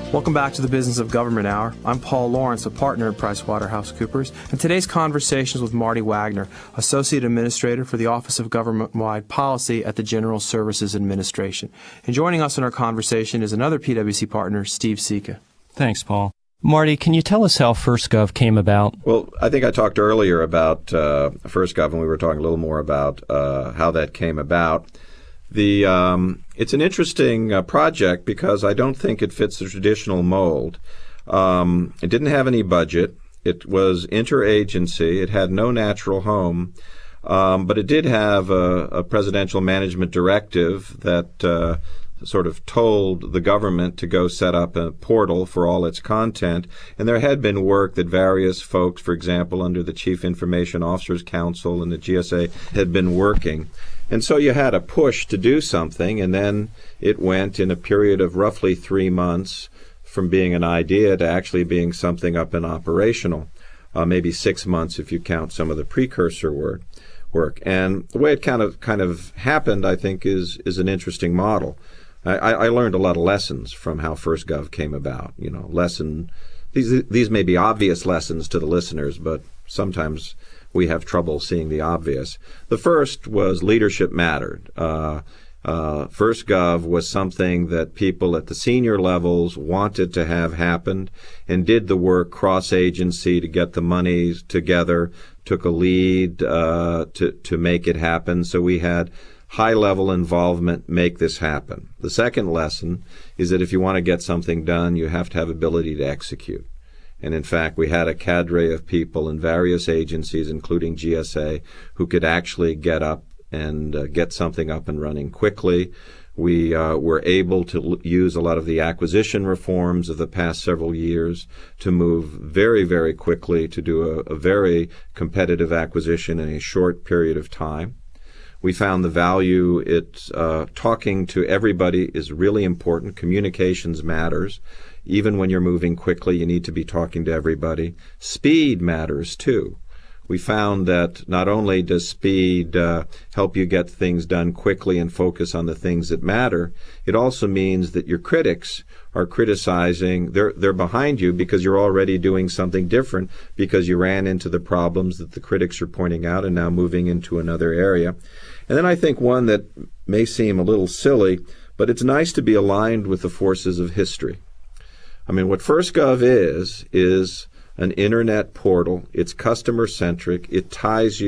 Welcome back to the Business of Government Hour. I'm Paul Lawrence, a partner at PricewaterhouseCoopers, and today's conversation is with Marty Wagner, Associate Administrator for the Office of Government-Wide Policy at the General Services Administration. And joining us in our conversation is another PwC partner, Steve Sika. Thanks, Paul. Marty, can you tell us how FirstGov came about? Well, I think I talked earlier about FirstGov, and we were talking a little more about how that came about. It's an interesting project because I don't think it fits the traditional mold. It didn't have any budget. It was interagency. It had no natural home, but it did have a presidential management directive that sort of told the government to go set up a portal for all its content. And there had been work that various folks, for example, under the Chief Information Officers Council and the GSA, had been working. And so you had a push to do something, and then it went in a period of roughly 3 months from being an idea to actually being something up and operational, maybe 6 months if you count some of the precursor work. And the way it kind of happened, I think, is an interesting model. I learned a lot of lessons from how FirstGov came about. These may be obvious lessons to the listeners, but sometimes we have trouble seeing the obvious. The first was leadership mattered. FirstGov was something that people at the senior levels wanted to have happened and did the work cross-agency to get the monies together, took a lead to make it happen. So we had high-level involvement make this happen. The second lesson is that if you want to get something done, you have to have ability to execute. And in fact, we had a cadre of people in various agencies, including GSA, who could actually get up and get something up and running quickly. We were able to use a lot of the acquisition reforms of the past several years to move very, very quickly to do a very competitive acquisition in a short period of time. We found the value talking to everybody is really important. Communications matters. Even when you're moving quickly, you need to be talking to everybody. Speed matters, too. We found that not only does speed help you get things done quickly and focus on the things that matter, it also means that your critics are criticizing. They're behind you because you're already doing something different because you ran into the problems that the critics are pointing out and now moving into another area. And then I think one that may seem a little silly, but it's nice to be aligned with the forces of history. I mean, what FirstGov is an internet portal. It's customer-centric. It ties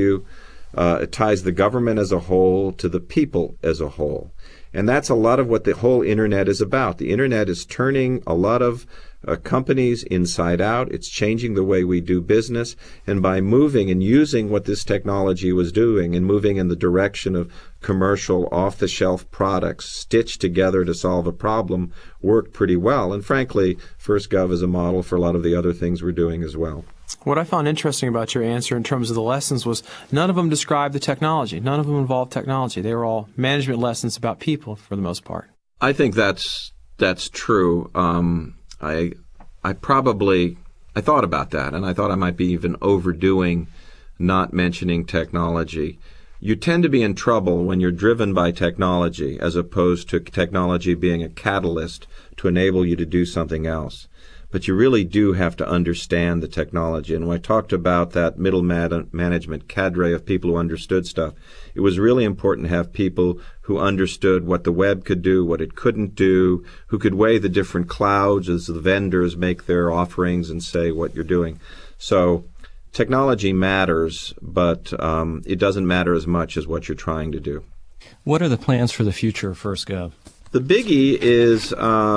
the government as a whole to the people as a whole. And that's a lot of what the whole internet is about. The internet is turning a lot of companies inside out. It's changing the way we do business. And by moving and using what this technology was doing and moving in the direction of commercial off-the-shelf products stitched together to solve a problem worked pretty well. And frankly, FirstGov is a model for a lot of the other things we're doing as well. What I found interesting about your answer in terms of the lessons was none of them described the technology. None of them involved technology. They were all management lessons about people for the most part. I think that's true. I thought about that, and I thought I might be even overdoing not mentioning technology. You tend to be in trouble when you're driven by technology as opposed to technology being a catalyst to enable you to do something else. But you really do have to understand the technology. And when I talked about that middle management cadre of people who understood stuff, it was really important to have people who understood what the web could do, what it couldn't do, who could weigh the different clouds as the vendors make their offerings and say what you're doing. So technology matters, but it doesn't matter as much as what you're trying to do. What are the plans for the future of FirstGov? The biggie is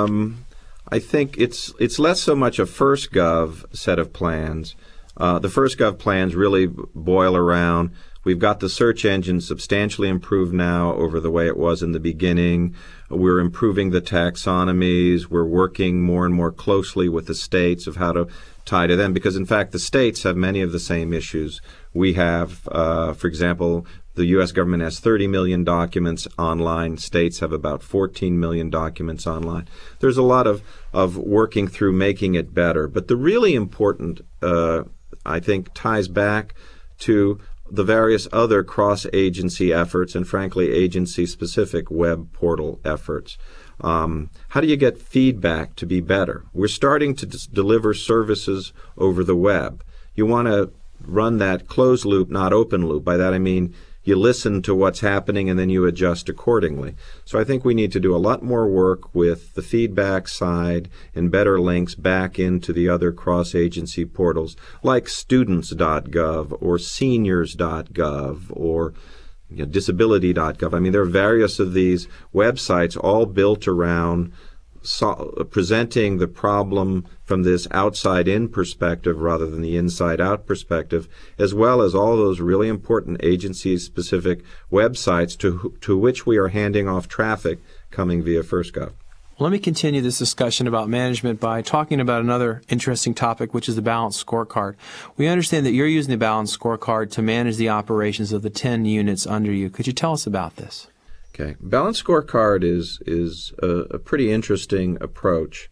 I think it's less so much a FirstGov set of plans. The FirstGov plans really boil around, we've got the search engine substantially improved now over the way it was in the beginning. We're improving the taxonomies. We're working more and more closely with the states of how to tie to them because, in fact, the states have many of the same issues. We have, for example, the U.S. government has 30 million documents online. States have about 14 million documents online. There's a lot of working through making it better. But the really important, I think, ties back to the various other cross-agency efforts and, frankly, agency-specific web portal efforts. How do you get feedback to be better? We're starting to deliver services over the web. You want to run that closed loop, not open loop. By that I mean you listen to what's happening and then you adjust accordingly. So I think we need to do a lot more work with the feedback side and better links back into the other cross-agency portals like students.gov or seniors.gov or disability.gov. I mean, there are various of these websites all built around presenting the problem from this outside-in perspective rather than the inside-out perspective, as well as all those really important agency-specific websites to which we are handing off traffic coming via FirstGov. Let me continue this discussion about management by talking about another interesting topic, which is the balanced scorecard. We understand that you're using the balanced scorecard to manage the operations of the 10 units under you. Could you tell us about this? Okay. Balanced scorecard is a pretty interesting approach.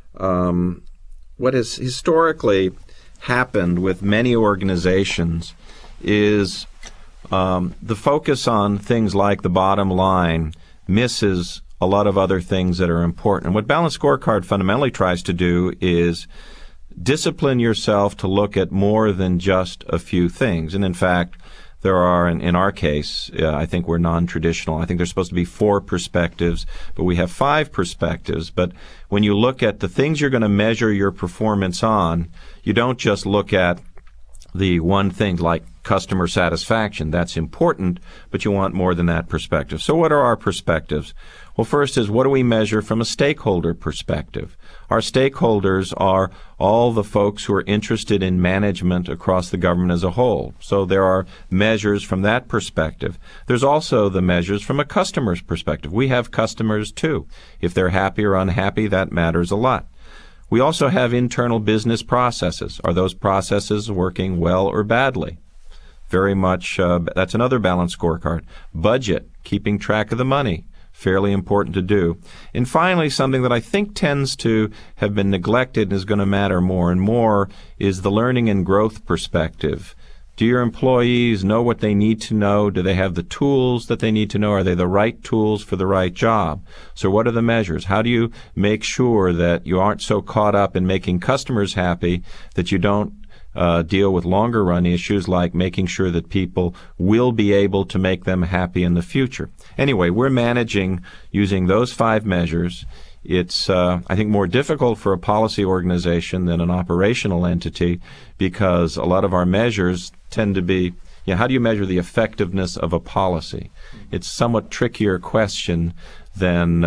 What has historically happened with many organizations is the focus on things like the bottom line misses a lot of other things that are important. And what Balanced Scorecard fundamentally tries to do is discipline yourself to look at more than just a few things. And in fact, there are, in our case, I think we're non-traditional. I think there's supposed to be 4 perspectives, but we have 5 perspectives. But when you look at the things you're going to measure your performance on, you don't just look at the one thing like customer satisfaction. That's important, but you want more than that perspective. So what are our perspectives? Well, first is what do we measure from a stakeholder perspective? Our stakeholders are all the folks who are interested in management across the government as a whole. So there are measures from that perspective. There's also the measures from a customer's perspective. We have customers too. If they're happy or unhappy, that matters a lot. We also have internal business processes. Are those processes working well or badly? Very much, that's another balanced scorecard. Budget, keeping track of the money, fairly important to do. And finally, something that I think tends to have been neglected and is going to matter more and more is the learning and growth perspective. Do your employees know what they need to know? Do they have the tools that they need to know? Are they the right tools for the right job? So what are the measures? How do you make sure that you aren't so caught up in making customers happy that you don't deal with longer run issues like making sure that people will be able to make them happy in the future? Anyway, we're managing using those 5 measures. It's, I think, more difficult for a policy organization than an operational entity because a lot of our measures tend to be, how do you measure the effectiveness of a policy? It's a somewhat trickier question than,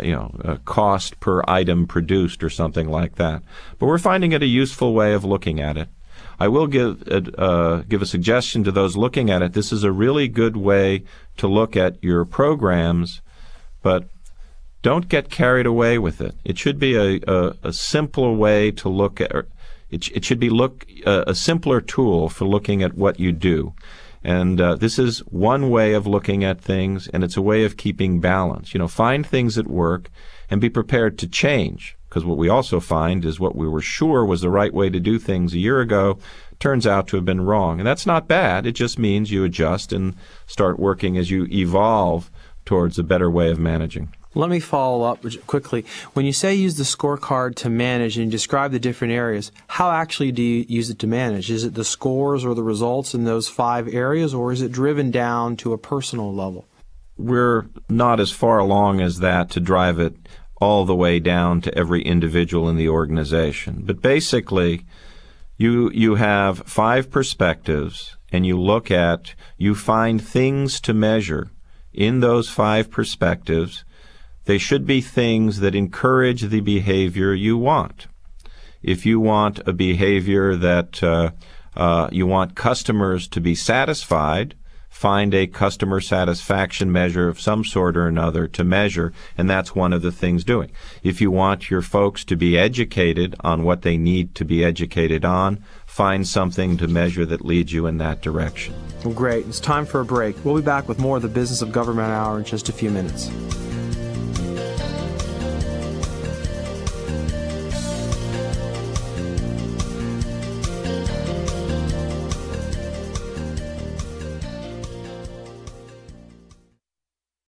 a cost per item produced or something like that. But we're finding it a useful way of looking at it. I will give a suggestion to those looking at it. This is a really good way to look at your programs, but don't get carried away with it. It should be a simpler way to look at. It should be a simpler tool for looking at what you do. And this is one way of looking at things, and it's a way of keeping balance. Find things that work and be prepared to change. Because what we also find is what we were sure was the right way to do things a year ago turns out to have been wrong. And that's not bad. It just means you adjust and start working as you evolve towards a better way of managing. Let me follow up quickly. When you say use the scorecard to manage and describe the different areas, how actually do you use it to manage? Is it the scores or the results in those 5 areas, or is it driven down to a personal level? We're not as far along as that to drive it all the way down to every individual in the organization. But basically, you have 5 perspectives, and you find things to measure in those 5 perspectives. They should be things that encourage the behavior you want. If you want a behavior that you want customers to be satisfied, find a customer satisfaction measure of some sort or another to measure, and that's one of the things doing. If you want your folks to be educated on what they need to be educated on, find something to measure that leads you in that direction. Well, great. It's time for a break. We'll be back with more of the Business of Government Hour in just a few minutes.